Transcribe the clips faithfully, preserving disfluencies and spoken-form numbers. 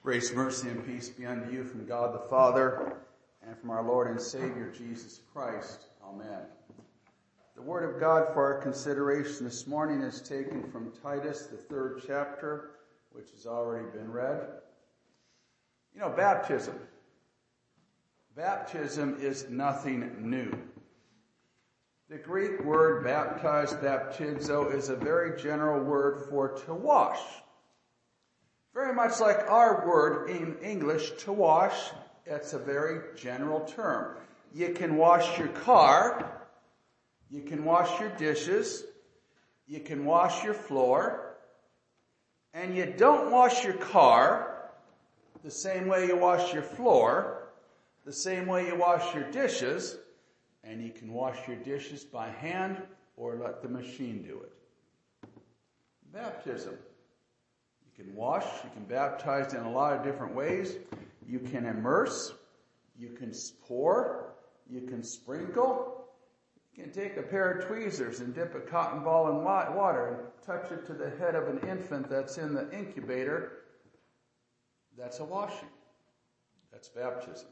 Grace, mercy, and peace be unto you from God the Father and from our Lord and Savior Jesus Christ. Amen. The Word of God for our consideration this morning is taken from Titus, the third chapter, which has already been read. You know, baptism. Baptism is nothing new. The Greek word baptize, baptizo, is a very general word for to wash. Very much like our word in English, to wash, it's a very general term. You can wash your car, you can wash your dishes, you can wash your floor, and you don't wash your car the same way you wash your floor, the same way you wash your dishes, and you can wash your dishes by hand or let the machine do it. Baptism. You can wash, you can baptize in a lot of different ways. You can immerse, you can pour, you can sprinkle. You can take a pair of tweezers and dip a cotton ball in water and touch it to the head of an infant that's in the incubator. That's a washing. That's baptism.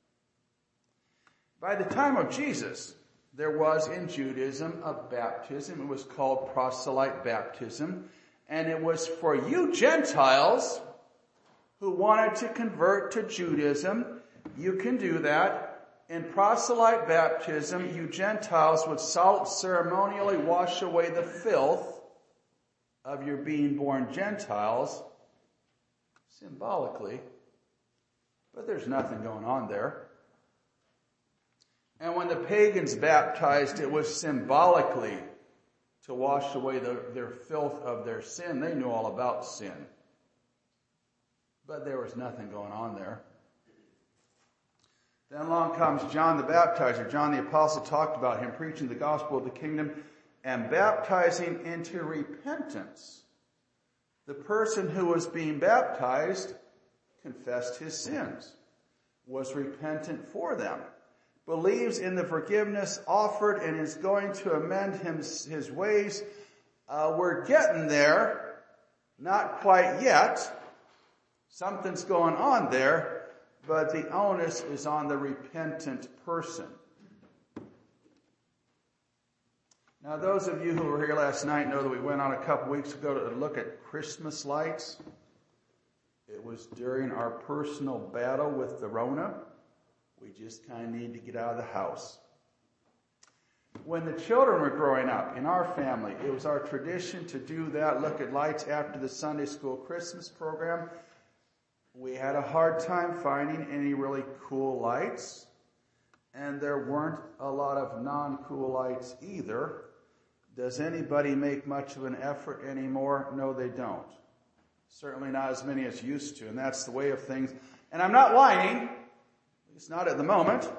By the time of Jesus, there was in Judaism a baptism. It was called proselyte baptism. And it was for you Gentiles who wanted to convert to Judaism. You can do that. In proselyte baptism, you Gentiles would ceremonially wash away the filth of your being born Gentiles, symbolically. But there's nothing going on there. And when the pagans baptized, it was symbolically to wash away the, their filth of their sin. They knew all about sin. But there was nothing going on there. Then along comes John the Baptizer. John the Apostle talked about him preaching the gospel of the kingdom and baptizing into repentance. The person who was being baptized confessed his sins, was repentant for them, believes in the forgiveness offered, and is going to amend him, his ways. Uh, we're getting there. Not quite yet. Something's going on there, but the onus is on the repentant person. Now, those of you who were here last night know that we went on a couple weeks ago to look at Christmas lights. It was during our personal battle with the Rona. We just kind of need to get out of the house. When the children were growing up in our family, it was our tradition to do that, look at lights after the Sunday school Christmas program. We had a hard time finding any really cool lights, and there weren't a lot of non-cool lights either. Does anybody make much of an effort anymore? No, they don't. Certainly not as many as used to, and that's the way of things. And I'm not whining. It's not at the moment.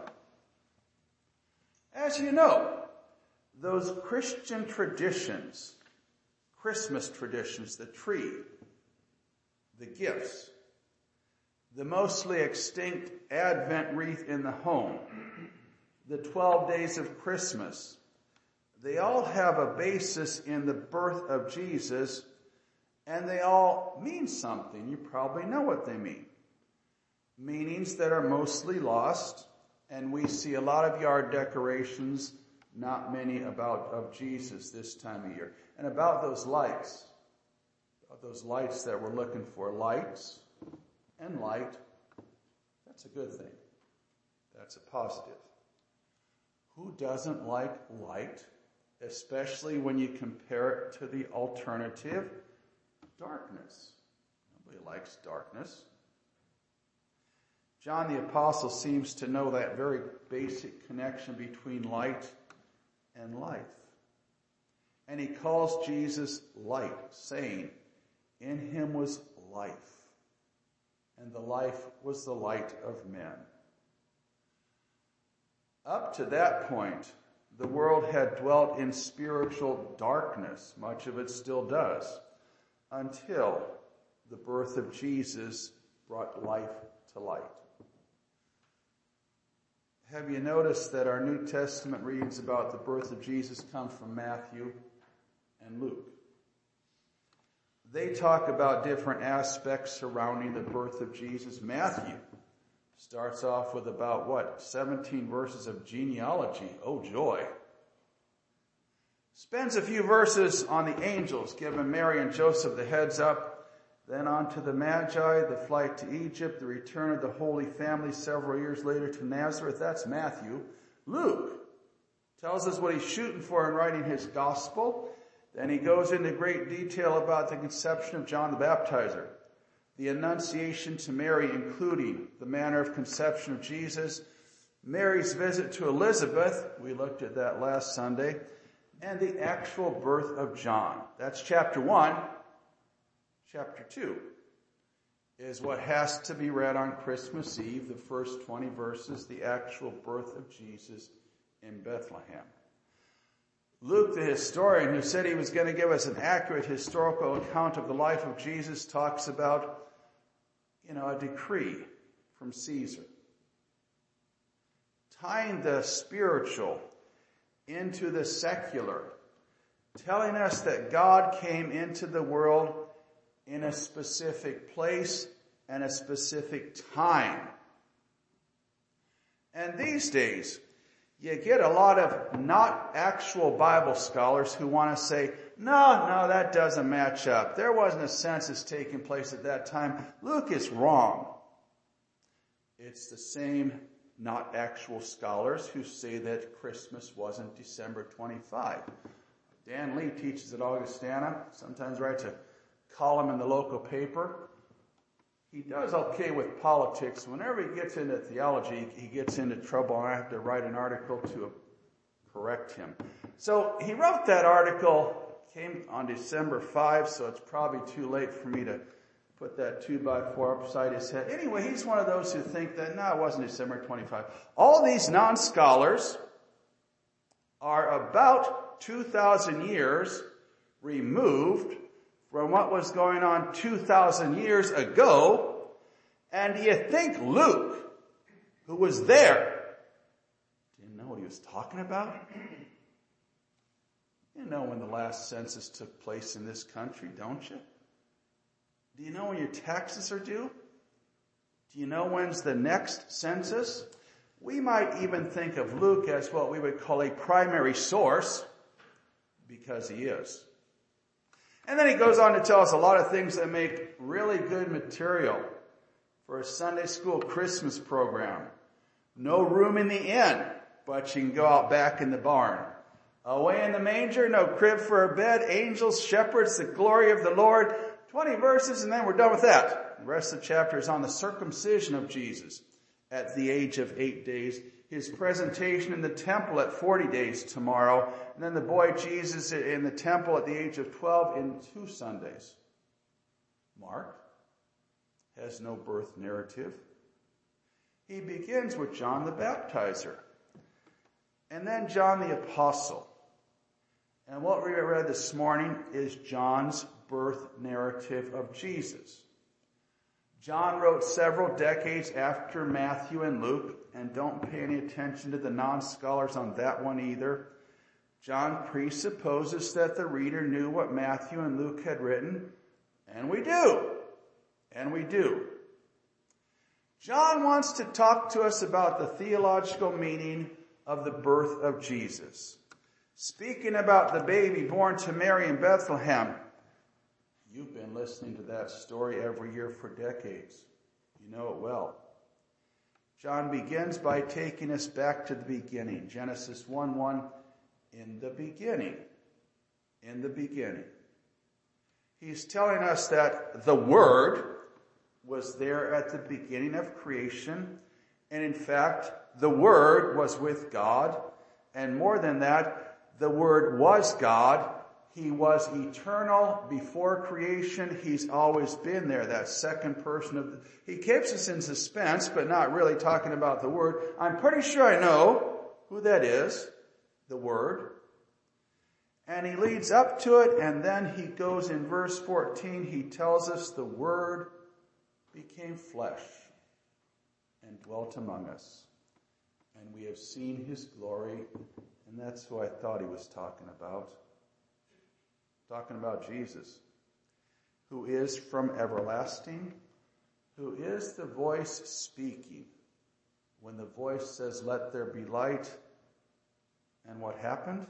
As you know, those Christian traditions, Christmas traditions, the tree, the gifts, the mostly extinct Advent wreath in the home, the twelve days of Christmas, they all have a basis in the birth of Jesus, and they all mean something. You probably know what they mean. Meanings that are mostly lost, and we see a lot of yard decorations, not many about of Jesus this time of year. And about those lights, about those lights that we're looking for, lights and light, that's a good thing. That's a positive. Who doesn't like light, especially when you compare it to the alternative, darkness? Nobody likes darkness. John the Apostle seems to know that very basic connection between light and life. And he calls Jesus light, saying, in him was life, and the life was the light of men. Up to that point, the world had dwelt in spiritual darkness. Much of it still does, until the birth of Jesus brought life to light. Have you noticed that our New Testament readings about the birth of Jesus come from Matthew and Luke? they talk about different aspects surrounding the birth of Jesus. Matthew starts off with about, what, seventeen verses of genealogy. Oh, joy. Spends a few verses on the angels, giving Mary and Joseph the heads up. Then on to the Magi, the flight to Egypt, the return of the Holy Family several years later to Nazareth. That's Matthew. Luke tells us what he's shooting for in writing his gospel. Then he goes into great detail about the conception of John the Baptizer, the Annunciation to Mary, including the manner of conception of Jesus, Mary's visit to Elizabeth, we looked at that last Sunday, and the actual birth of John. That's chapter one. Chapter two is what has to be read on Christmas Eve, the first twenty verses, the actual birth of Jesus in Bethlehem. Luke, the historian, who said he was going to give us an accurate historical account of the life of Jesus, talks about, you know, a decree from Caesar, tying the spiritual into the secular, telling us that God came into the world in a specific place and a specific time. And these days, you get a lot of not actual Bible scholars who want to say, no, no, that doesn't match up. There wasn't a census taking place at that time. Luke is wrong. It's the same not actual scholars who say that Christmas wasn't December twenty-fifth. Dan Lee teaches at Augustana, sometimes writes a column in the local paper. He does okay with politics. Whenever he gets into theology, he gets into trouble, and I have to write an article to correct him. So he wrote that article, came on December fifth, so it's probably too late for me to put that two by four upside his head. Anyway, he's one of those who think that, no, it wasn't December twenty-fifth. All these non-scholars are about two thousand years removed from what was going on two thousand years ago, and do you think Luke, who was there, didn't know what he was talking about? You know when the last census took place in this country, don't you? Do you know when your taxes are due? Do you know when's the next census? We might even think of Luke as what we would call a primary source, because he is. And then he goes on to tell us a lot of things that make really good material for a Sunday school Christmas program. No room in the inn, but you can go out back in the barn. Away in the manger, no crib for a bed, angels, shepherds, the glory of the Lord. twenty verses, and then we're done with that. The rest of the chapter is on the circumcision of Jesus at the age of eight days. His presentation in the temple at forty days tomorrow, and then the boy Jesus in the temple at the age of twelve in two Sundays. Mark has no birth narrative. He begins with John the Baptizer, and then John the Apostle. And what we read this morning is John's birth narrative of Jesus. John wrote several decades after Matthew and Luke, and don't pay any attention to the non-scholars on that one either. John presupposes that the reader knew what Matthew and Luke had written, and we do. And we do. John wants to talk to us about the theological meaning of the birth of Jesus. Speaking about the baby born to Mary in Bethlehem, you've been listening to that story every year for decades. You know it well. John begins by taking us back to the beginning. Genesis one one, in the beginning. In the beginning. He's telling us that the Word was there at the beginning of creation. And in fact, the Word was with God. And more than that, the Word was God. He was eternal before creation. He's always been there, that second person of the... He keeps us in suspense, but not really talking about the Word. I'm pretty sure I know who that is, the Word. And he leads up to it, and then he goes in verse fourteen, he tells us the Word became flesh and dwelt among us. And we have seen his glory, and that's who I thought he was talking about. Talking about Jesus. who is from everlasting, who is the voice speaking. When the voice says, let there be light, and what happened?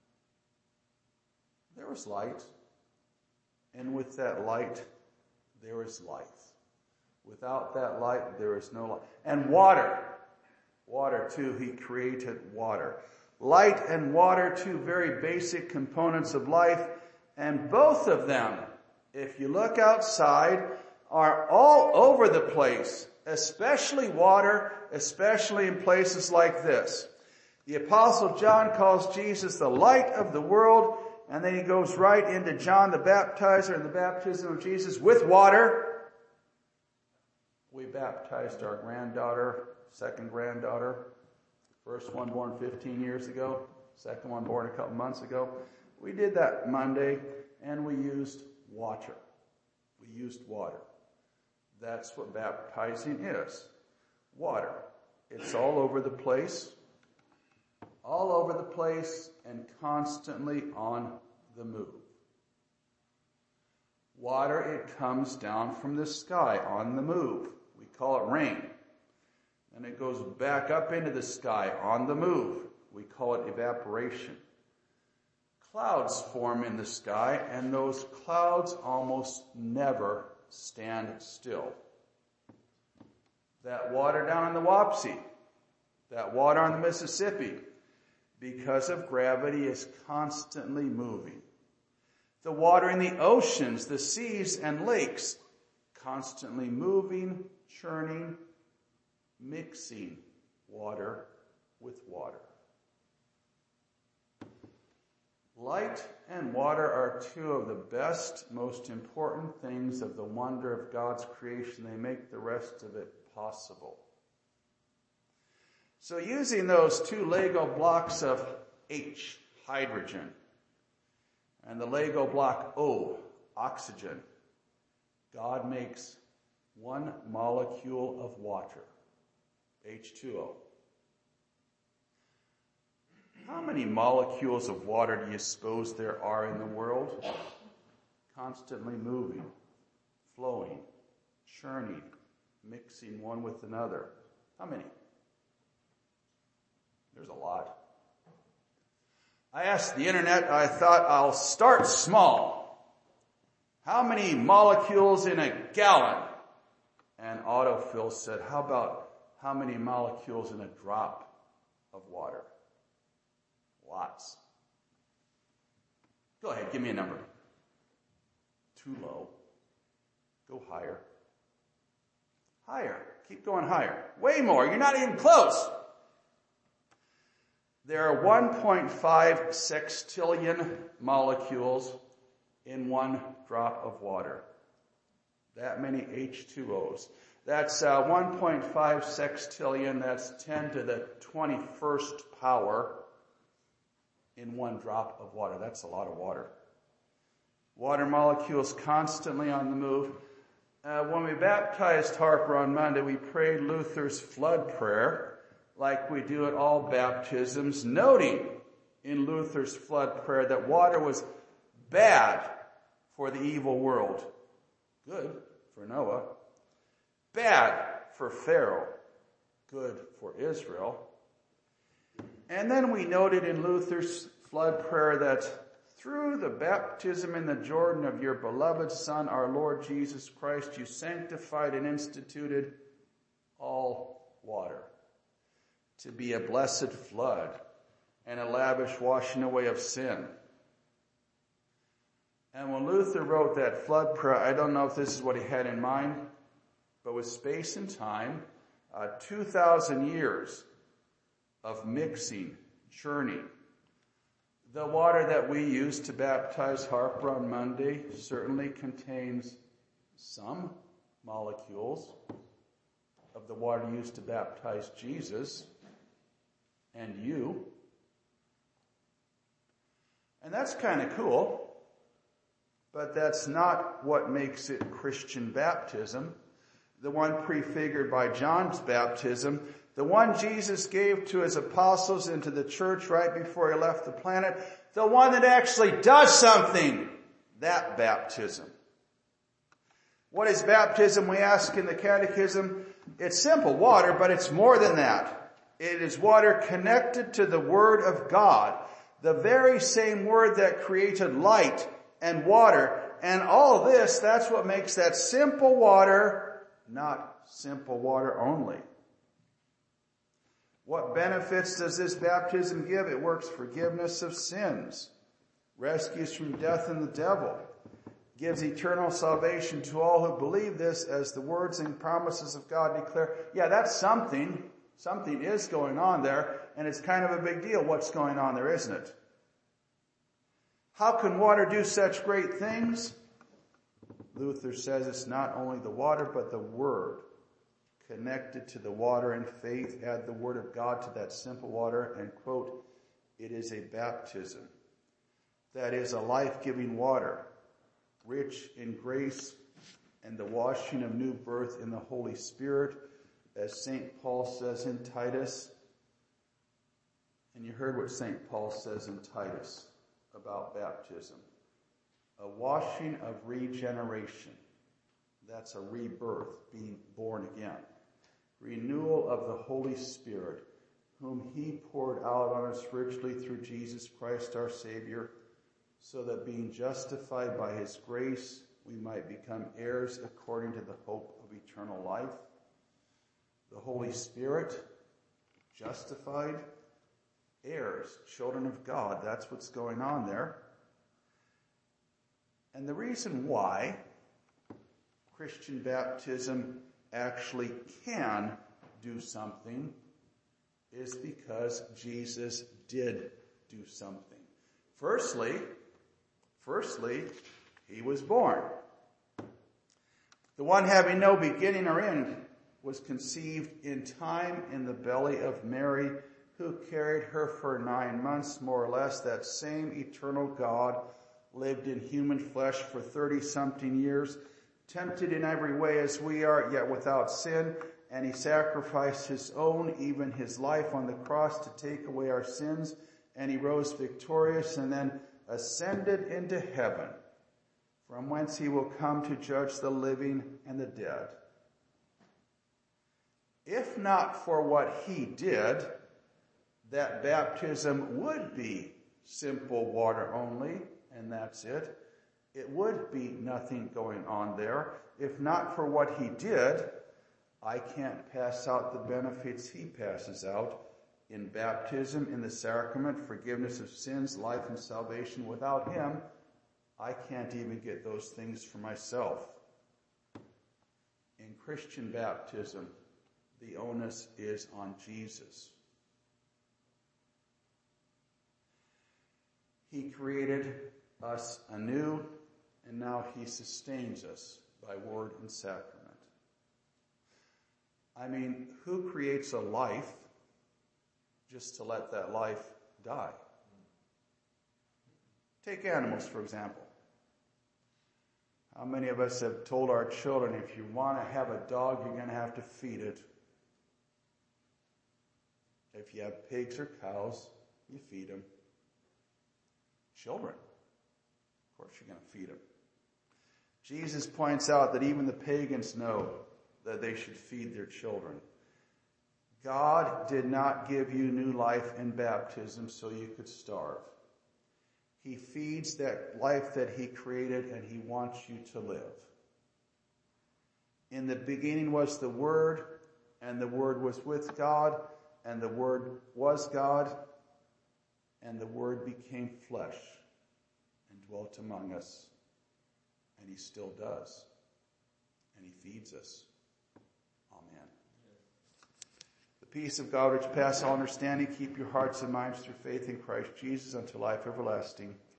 There was light, and with that light, there is life. Without that light, there is no light. And water. Water, too, he created water. Light and water, two very basic components of life, and both of them, if you look outside, are all over the place, especially water, especially in places like this. The Apostle John calls Jesus the light of the world, and then he goes right into John the Baptizer and the baptism of Jesus with water. We baptized our granddaughter, second granddaughter, first one born fifteen years ago, second one born a couple months ago. We did that Monday, and we used water. We used water. That's what baptizing is. Water. It's all over the place. All over the place and constantly on the move. Water, it comes down from the sky on the move. We call it rain. And it goes back up into the sky on the move. We call it evaporation. Clouds form in the sky, and those clouds almost never stand still. That water down in the Wapsie, that water on the Mississippi, because of gravity, is constantly moving. The water in the oceans, the seas and lakes, constantly moving, churning, mixing water with water. Light and water are two of the best, most important things of the wonder of God's creation. They make the rest of it possible. So using those two Lego blocks of H, hydrogen, and the Lego block O, oxygen, God makes one molecule of water, H two O. How many molecules of water do you suppose there are in the world? Constantly moving, flowing, churning, mixing one with another. How many? There's a lot. I asked the internet, I thought I'll start small. How many molecules in a gallon? And autofill said, how about how many molecules in a drop of water? Lots. Go ahead, give me a number. Too low. Go higher. Higher. Keep going higher. Way more. You're not even close. There are one point five sextillion molecules in one drop of water. That many H two O's. That's uh, one point five sextillion. That's ten to the twenty-first power in one drop of water. That's a lot of water. Water molecules constantly on the move. Uh, when we baptized Harper on Monday, we prayed Luther's flood prayer like we do at all baptisms, noting in Luther's flood prayer that water was bad for the evil world. Good for Noah. Bad for Pharaoh. Good for Israel. And then we noted in Luther's flood prayer that through the baptism in the Jordan of your beloved Son, our Lord Jesus Christ, you sanctified and instituted all water to be a blessed flood and a lavish washing away of sin. And when Luther wrote that flood prayer, I don't know if this is what he had in mind, but with space and time, uh, two thousand years of mixing, churning. The water that we use to baptize Harper on Monday certainly contains some molecules of the water used to baptize Jesus and you. And that's kind of cool, but that's not what makes it Christian baptism. The one prefigured by John's baptism, the one Jesus gave to his apostles and to the church right before he left the planet, the one that actually does something, that baptism What is baptism, we ask in the Catechism? It's simple, water, but it's more than that. It is water connected to the Word of God, the very same Word that created light and water. And all this, that's what makes that simple water not simple water only. What benefits does this baptism give? It works forgiveness of sins, rescues from death and the devil, gives eternal salvation to all who believe this, as the words and promises of God declare. Yeah, that's something. Something is going on there, and it's kind of a big deal what's going on there, isn't it? How can water do such great things? Luther says it's not only the water, but the Word. Connected to the water in faith, add the Word of God to that simple water, and quote, it is a baptism. That is a life-giving water, rich in grace and the washing of new birth in the Holy Spirit, as Saint Paul says in Titus. And you heard what Saint Paul says in Titus about baptism. A washing of regeneration. That's a rebirth, being born again. Renewal of the Holy Spirit, whom he poured out on us richly through Jesus Christ our Savior, so that being justified by his grace, we might become heirs according to the hope of eternal life. The Holy Spirit, justified, heirs, children of God. That's what's going on there. And the reason why Christian baptism actually can do something is because Jesus did do something. Firstly, firstly, he was born. The one having no beginning or end was conceived in time in the belly of Mary, who carried her for nine months, more or less. That same eternal God lived in human flesh for thirty-something years, tempted in every way as we are, yet without sin. And he sacrificed his own, even his life on the cross to take away our sins. And he rose victorious and then ascended into heaven, from whence he will come to judge the living and the dead. If not for what he did, that baptism would be simple water only, and that's it. It would be nothing going on there. If not for what he did, I can't pass out the benefits he passes out in baptism, in the sacrament, forgiveness of sins, life and salvation. Without him, I can't even get those things for myself. In Christian baptism, the onus is on Jesus. He created us anew, and now he sustains us by word and sacrament. I mean, who creates a life just to let that life die? Take animals, for example. How many of us have told our children, if you want to have a dog, you're going to have to feed it? If you have pigs or cows, you feed them. Children, of course you're going to feed them. Jesus points out that even the pagans know that they should feed their children. God did not give you new life in baptism so you could starve. He feeds that life that he created, and he wants you to live. In the beginning was the Word, and the Word was with God, and the Word was God, and the Word became flesh and dwelt among us. And he still does. And he feeds us. Amen. The peace of God which passes all understanding, keep your hearts and minds through faith in Christ Jesus unto life everlasting.